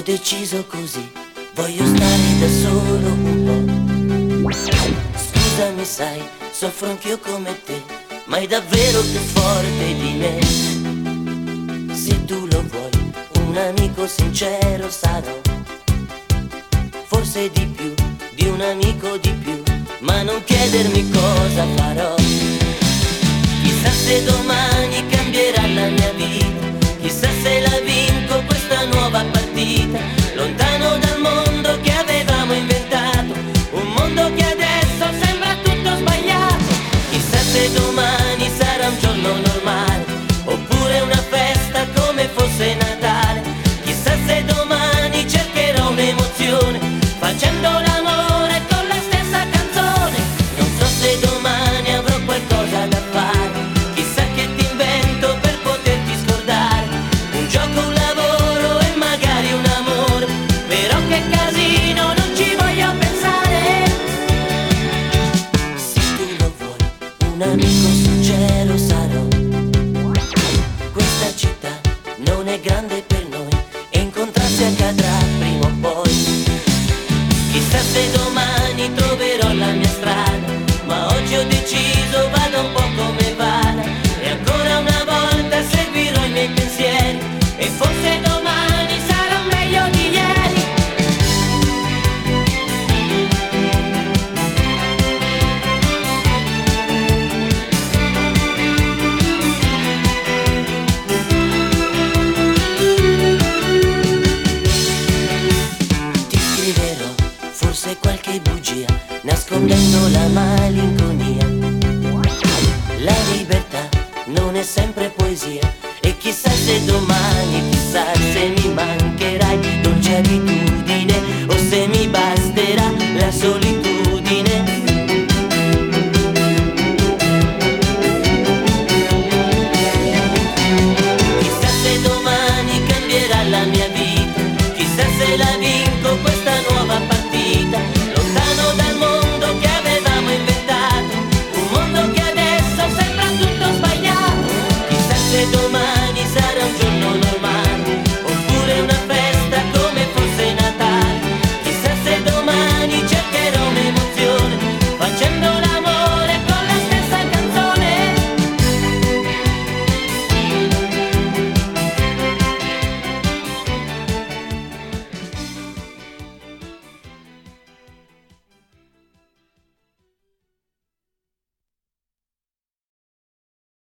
deciso così, voglio stare da solo un po'. Scusami sai, soffro anch'io come te, ma è davvero più forte di me. Se tu lo vuoi, un amico sincero sarò, forse di più, di un amico di più, ma non chiedermi cosa farò. Chissà se domani cambierà la mia vita, chissà se la vinco questa nuova partita, lontano dal mondo che avevamo inventato, un mondo che adesso sembra tutto sbagliato. Chissà se domani sarà un giorno normale, oppure una festa come fosse Natale. Chissà se domani cercherò un'emozione, facendo l'amore con la stessa canzone. Non so se domani avrò qualcosa da fare, chissà che ti invento per poterti scordare. Un gioco, un lavoro e magari un amore, però che casino, non ci voglio pensare. Se tu lo vuoi, un amico sincero sarò. Questa città non è grande per noi e incontrarsi accadrà prima o poi. Chissà se domani troverò la mia strada, ma oggi ho deciso, vada un po' come vada, e ancora una volta seguirò i miei pensieri, e forse domani sarà meglio di ieri. Ti scriverò forse qualche bugia, nascondendo la malinconia. La libertà non è sempre poesia, e chissà se domani, chissà se mi mancherai, dolce abitudine.